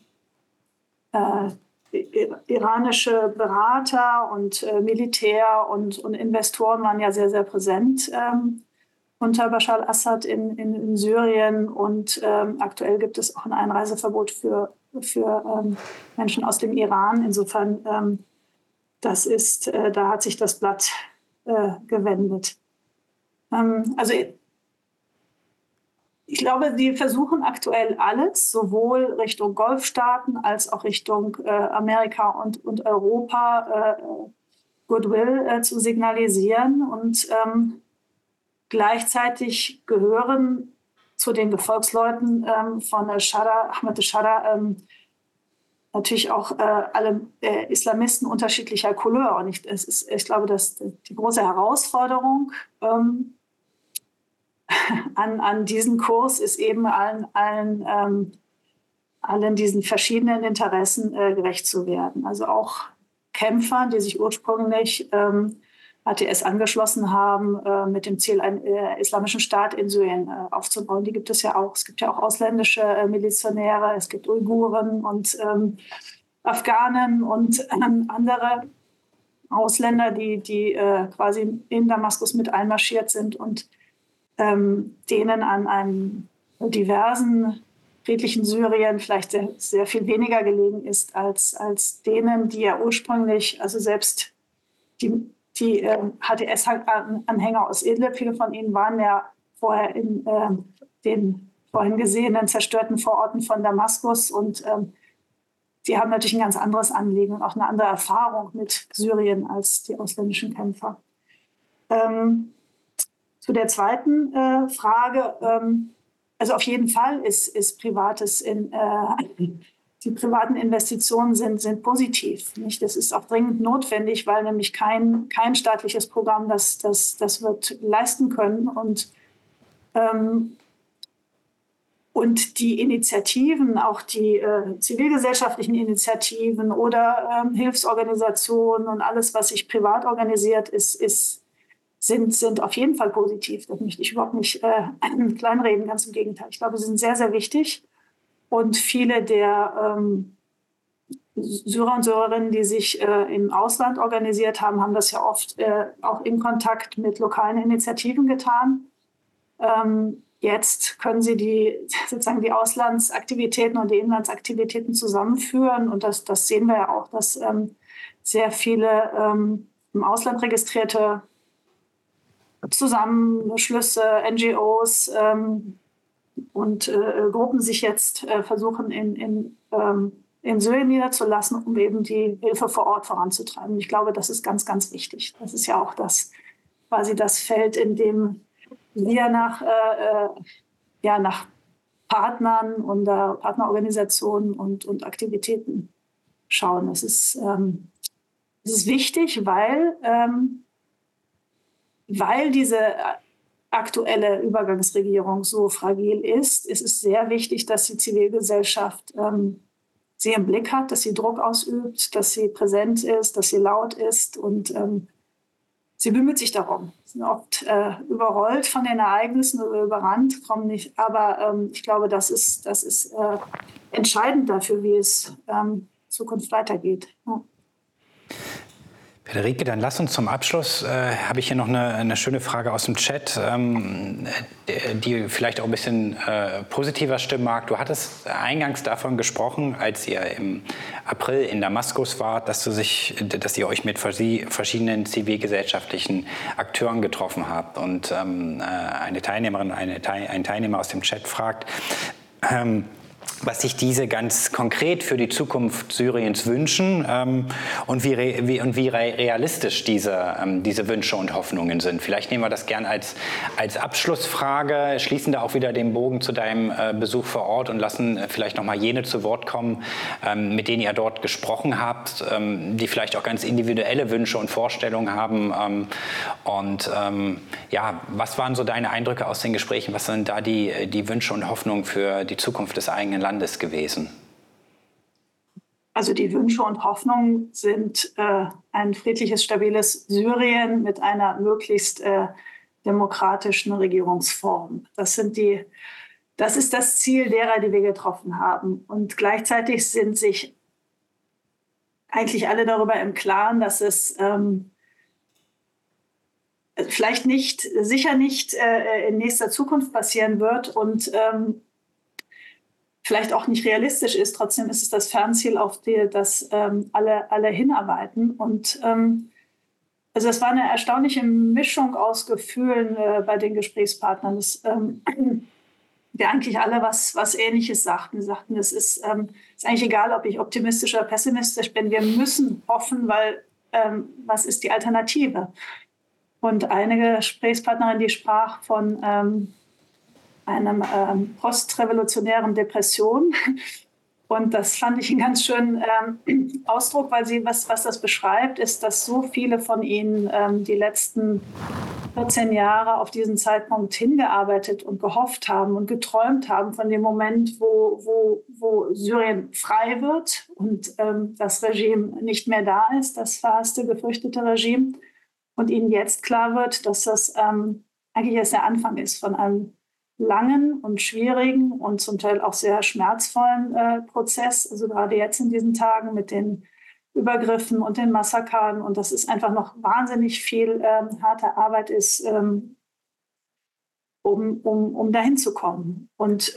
Iranische Berater und Militär und Investoren waren ja sehr, sehr präsent unter Bashar al-Assad in Syrien. Und aktuell gibt es auch ein Einreiseverbot für Menschen aus dem Iran. Insofern, da hat sich das Blatt gewendet. Also ich glaube, die versuchen aktuell alles, sowohl Richtung Golfstaaten als auch Richtung Amerika und Europa Goodwill zu signalisieren. Und gleichzeitig gehören zu den Gefolgsleuten von Ahmed Chadha natürlich auch alle Islamisten unterschiedlicher Couleur. Und ich glaube, dass die große Herausforderung an diesen Kurs ist eben allen diesen verschiedenen Interessen gerecht zu werden. Also auch Kämpfern, die sich ursprünglich HTS angeschlossen haben, mit dem Ziel, einen islamischen Staat in Syrien aufzubauen. Die gibt es ja auch. Es gibt ja auch ausländische Milizionäre, es gibt Uiguren und Afghanen und andere Ausländer, die quasi in Damaskus mit einmarschiert sind und denen an einem diversen friedlichen Syrien vielleicht sehr, sehr viel weniger gelegen ist als denen, die ja ursprünglich, also selbst die HTS-Anhänger aus Idlib, viele von ihnen waren ja vorher in den vorhin gesehenen zerstörten Vororten von Damaskus und die haben natürlich ein ganz anderes Anliegen und auch eine andere Erfahrung mit Syrien als die ausländischen Kämpfer. Zu der zweiten Frage, also auf jeden Fall ist Privates die privaten Investitionen sind positiv. Nicht? Das ist auch dringend notwendig, weil nämlich kein staatliches Programm das wird leisten können. Und die Initiativen, auch die zivilgesellschaftlichen Initiativen oder Hilfsorganisationen und alles, was sich privat organisiert, sind auf jeden Fall positiv. Das möchte ich überhaupt nicht kleinreden, ganz im Gegenteil. Ich glaube, sie sind sehr, sehr wichtig. Und viele der Syrer und Syrerinnen, die sich im Ausland organisiert haben, haben das ja oft auch in Kontakt mit lokalen Initiativen getan. Jetzt können sie sozusagen die Auslandsaktivitäten und die Inlandsaktivitäten zusammenführen. Und das sehen wir ja auch, dass sehr viele im Ausland registrierte Zusammenschlüsse, NGOs und Gruppen sich jetzt versuchen, in Syrien niederzulassen, um eben die Hilfe vor Ort voranzutreiben. Ich glaube, das ist ganz, ganz wichtig. Das ist ja auch quasi das Feld, in dem wir nach Partnern und Partnerorganisationen und Aktivitäten schauen. Das ist Es ist wichtig, weil diese aktuelle Übergangsregierung so fragil ist. Es ist sehr wichtig, dass die Zivilgesellschaft sie im Blick hat, dass sie Druck ausübt, dass sie präsent ist, dass sie laut ist und sie bemüht sich darum. Sie sind oft überrollt von den Ereignissen oder überrannt, kommen nicht. Aber ich glaube, das ist entscheidend dafür, wie es in Zukunft weitergeht. Ja. Friederike, dann lass uns zum Abschluss, habe ich hier noch eine schöne Frage aus dem Chat, die vielleicht auch ein bisschen positiver stimmen mag. Du hattest eingangs davon gesprochen, als ihr im April in Damaskus wart, dass ihr euch mit verschiedenen zivilgesellschaftlichen Akteuren getroffen habt. Und eine Teilnehmerin, ein Teilnehmer aus dem Chat fragt, was sich diese ganz konkret für die Zukunft Syriens wünschen und wie realistisch diese Wünsche und Hoffnungen sind. Vielleicht nehmen wir das gern als Abschlussfrage, schließen da auch wieder den Bogen zu deinem Besuch vor Ort und lassen vielleicht nochmal jene zu Wort kommen, mit denen ihr dort gesprochen habt, die vielleicht auch ganz individuelle Wünsche und Vorstellungen haben. Was waren so deine Eindrücke aus den Gesprächen? Was sind da die Wünsche und Hoffnungen für die Zukunft des eigenen Landes gewesen? Also die Wünsche und Hoffnungen sind ein friedliches, stabiles Syrien mit einer möglichst demokratischen Regierungsform. Das ist das Ziel derer, die wir getroffen haben. Und gleichzeitig sind sich eigentlich alle darüber im Klaren, dass es sicher nicht in nächster Zukunft passieren wird und vielleicht auch nicht realistisch ist. Trotzdem ist es das Fernziel, auf das alle hinarbeiten. Und also es war eine erstaunliche Mischung aus Gefühlen bei den Gesprächspartnern, die eigentlich alle was Ähnliches sagten. Sie sagten, es ist eigentlich egal, ob ich optimistisch oder pessimistisch bin. Wir müssen hoffen, weil was ist die Alternative? Und eine Gesprächspartnerin, die sprach von einem postrevolutionären Depression. Und das fand ich einen ganz schönen Ausdruck, weil was das beschreibt, ist, dass so viele von ihnen die letzten 14 Jahre auf diesen Zeitpunkt hingearbeitet und gehofft haben und geträumt haben von dem Moment, wo Syrien frei wird und das Regime nicht mehr da ist, das verhasste, gefürchtete Regime. Und ihnen jetzt klar wird, dass das eigentlich erst der Anfang ist von einem langen und schwierigen und zum Teil auch sehr schmerzvollen Prozess. Also gerade jetzt in diesen Tagen mit den Übergriffen und den Massakern. Und das ist einfach noch wahnsinnig viel harte Arbeit ist, um dahin zu kommen. Und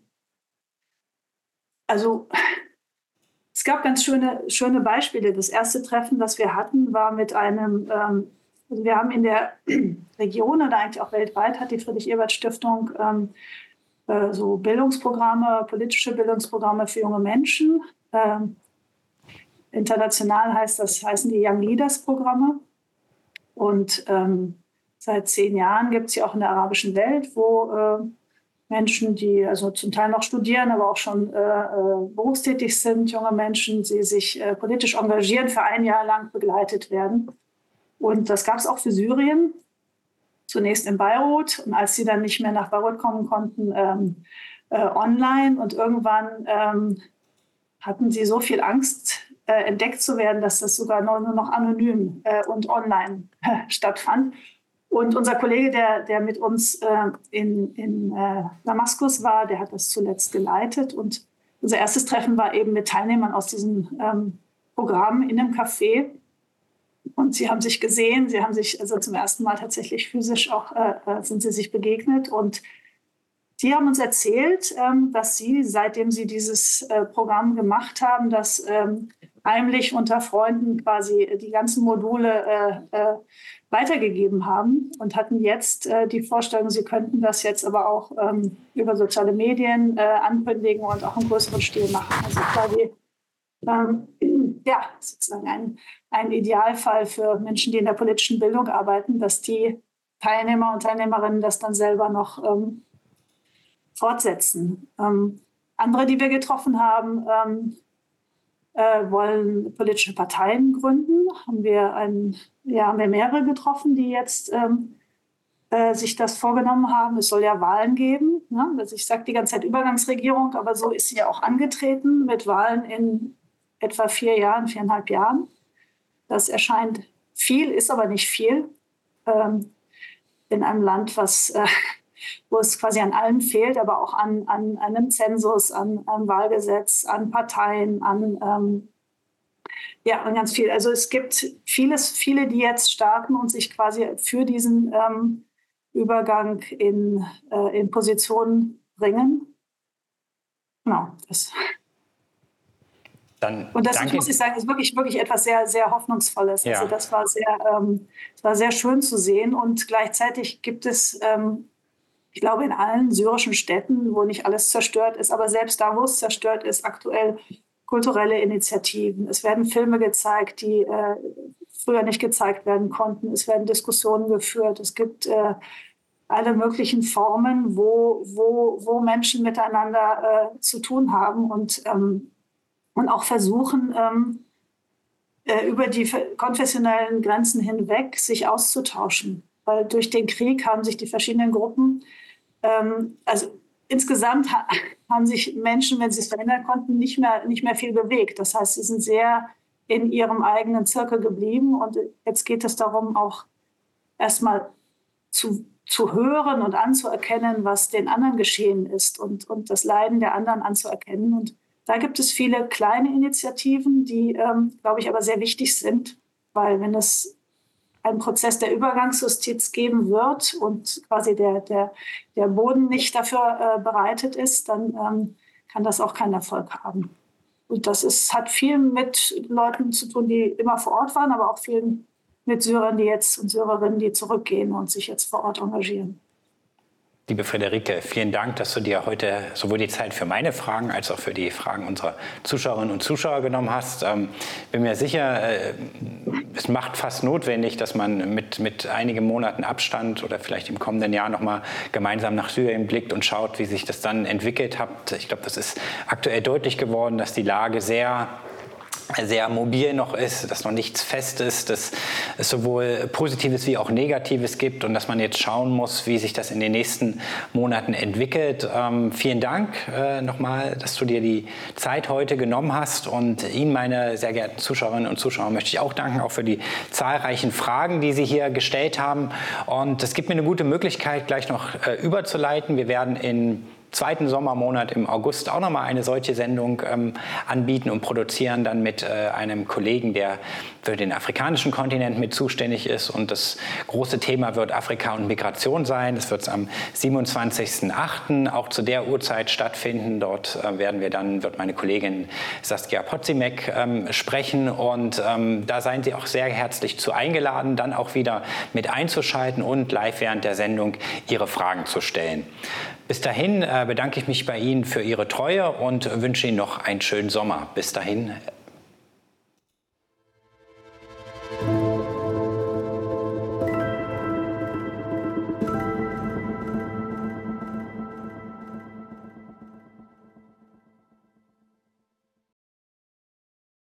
also es gab ganz schöne Beispiele. Das erste Treffen, das wir hatten, war mit einem also wir haben in der Region oder eigentlich auch weltweit hat die Friedrich-Ebert-Stiftung so Bildungsprogramme, politische Bildungsprogramme für junge Menschen. International heißen die Young Leaders Programme. Und seit 10 Jahren gibt es sie auch in der arabischen Welt, wo Menschen, die also zum Teil noch studieren, aber auch schon berufstätig sind, junge Menschen, die sich politisch engagieren, für 1 Jahr lang begleitet werden. Und das gab es auch für Syrien, zunächst in Beirut. Und als sie dann nicht mehr nach Beirut kommen konnten, online. Und irgendwann hatten sie so viel Angst, entdeckt zu werden, dass das sogar nur noch anonym und online stattfand. Und unser Kollege, der mit uns in Damaskus war, der hat das zuletzt geleitet. Und unser erstes Treffen war eben mit Teilnehmern aus diesem Programm in einem Café. Und sie haben sich gesehen, sie haben sich also zum ersten Mal tatsächlich physisch auch sind sie sich begegnet. Und die haben uns erzählt, dass sie, seitdem sie dieses Programm gemacht haben, dass heimlich unter Freunden quasi die ganzen Module weitergegeben haben und hatten jetzt die Vorstellung, sie könnten das jetzt aber auch über soziale Medien ankündigen und auch im größeren Stil machen. Also quasi sozusagen ein Idealfall für Menschen, die in der politischen Bildung arbeiten, dass die Teilnehmer und Teilnehmerinnen das dann selber noch fortsetzen. Andere, die wir getroffen haben, wollen politische Parteien gründen. Haben wir mehrere getroffen, die jetzt sich das vorgenommen haben. Es soll ja Wahlen geben. Ne? Also ich sage die ganze Zeit Übergangsregierung, aber so ist sie ja auch angetreten mit Wahlen in etwa 4,5 Jahren. Das erscheint viel, ist aber nicht viel in einem Land, wo es quasi an allem fehlt, aber auch an einem Zensus, an Wahlgesetz, an Parteien, an ganz viel. Also es gibt viele, die jetzt starten und sich quasi für diesen Übergang in Positionen bringen. Genau. Und das muss ich sagen, ist wirklich, wirklich etwas sehr, sehr Hoffnungsvolles. Ja. Also das war sehr schön zu sehen. Und gleichzeitig gibt es, ich glaube, in allen syrischen Städten, wo nicht alles zerstört ist, aber selbst da, wo es zerstört ist, aktuell kulturelle Initiativen. Es werden Filme gezeigt, die früher nicht gezeigt werden konnten. Es werden Diskussionen geführt. Es gibt alle möglichen Formen, wo Menschen miteinander zu tun haben und auch versuchen, über die konfessionellen Grenzen hinweg sich auszutauschen. Weil durch den Krieg haben sich die verschiedenen Gruppen, also insgesamt haben sich Menschen, wenn sie es verhindern konnten, nicht mehr viel bewegt. Das heißt, sie sind sehr in ihrem eigenen Zirkel geblieben. Und jetzt geht es darum, auch erstmal zu hören und anzuerkennen, was den anderen geschehen ist und das Leiden der anderen anzuerkennen. Und da gibt es viele kleine Initiativen, die, glaube ich, aber sehr wichtig sind, weil wenn es einen Prozess der Übergangsjustiz geben wird und quasi der Boden nicht dafür bereitet ist, dann kann das auch keinen Erfolg haben. Und das hat viel mit Leuten zu tun, die immer vor Ort waren, aber auch viel mit Syrern, und Syrerinnen, die zurückgehen und sich jetzt vor Ort engagieren. Liebe Friederike, vielen Dank, dass du dir heute sowohl die Zeit für meine Fragen als auch für die Fragen unserer Zuschauerinnen und Zuschauer genommen hast. Bin mir sicher, es macht fast notwendig, dass man mit einigen Monaten Abstand oder vielleicht im kommenden Jahr noch mal gemeinsam nach Syrien blickt und schaut, wie sich das dann entwickelt hat. Ich glaube, das ist aktuell deutlich geworden, dass die Lage sehr mobil noch ist, dass noch nichts fest ist, dass es sowohl Positives wie auch Negatives gibt und dass man jetzt schauen muss, wie sich das in den nächsten Monaten entwickelt. Vielen Dank nochmal, dass du dir die Zeit heute genommen hast, und Ihnen, meine sehr geehrten Zuschauerinnen und Zuschauer, möchte ich auch danken, auch für die zahlreichen Fragen, die Sie hier gestellt haben. Und es gibt mir eine gute Möglichkeit, gleich noch überzuleiten. Wir werden in zweiten Sommermonat im August auch nochmal eine solche Sendung anbieten und produzieren, dann mit einem Kollegen, der für den afrikanischen Kontinent mit zuständig ist. Und das große Thema wird Afrika und Migration sein. Das wird am 27.08. auch zu der Uhrzeit stattfinden. Dort wird meine Kollegin Saskia Podzimek sprechen. Und da seien Sie auch sehr herzlich zu eingeladen, dann auch wieder mit einzuschalten und live während der Sendung Ihre Fragen zu stellen. Bis dahin bedanke ich mich bei Ihnen für Ihre Treue und wünsche Ihnen noch einen schönen Sommer. Bis dahin,